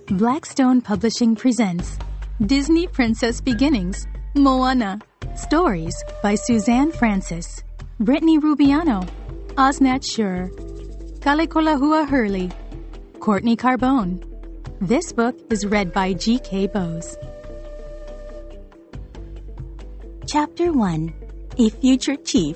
Blackstone Publishing presents Disney Princess Beginnings, Moana. Stories by Suzanne Francis, Brittany Rubiano, Osnat Schur, Kalekolahua Hurley, Courtney Carbone. This book is read by G.K. Bose. Chapter 1. A Future Chief.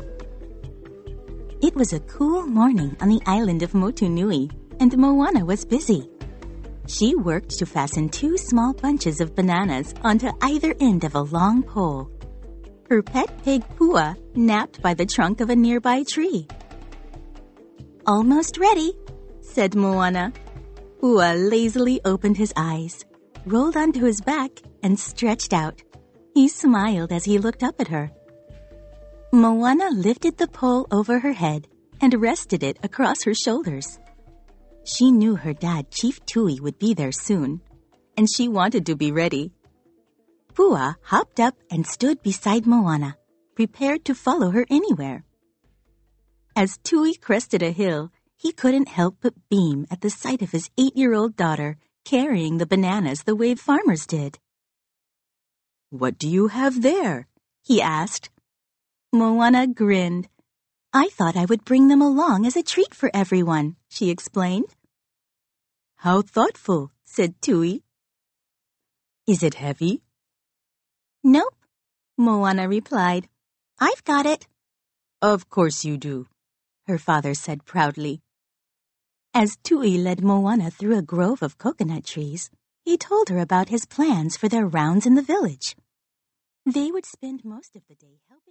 It was a cool morning on the island of Motunui, and Moana was busy. She worked to fasten 2 small bunches of bananas onto either end of a long pole. Her pet pig Pua napped by the trunk of a nearby tree. "Almost ready," said Moana. Pua lazily opened his eyes, rolled onto his back, and stretched out. He smiled as he looked up at her. Moana lifted the pole over her head and rested it across her shoulders. She knew her dad, Chief Tui, would be there soon, and she wanted to be ready. Pua hopped up and stood beside Moana, prepared to follow her anywhere. As Tui crested a hill, he couldn't help but beam at the sight of his 8-year-old daughter carrying the bananas the way farmers did. "What do you have there?" he asked. Moana grinned. "I thought I would bring them along as a treat for everyone," she explained. "How thoughtful," said Tui. "Is it heavy?" "Nope," Moana replied. "I've got it." "Of course you do," her father said proudly. As Tui led Moana through a grove of coconut trees, he told her about his plans for their rounds in the village. They would spend most of the day helping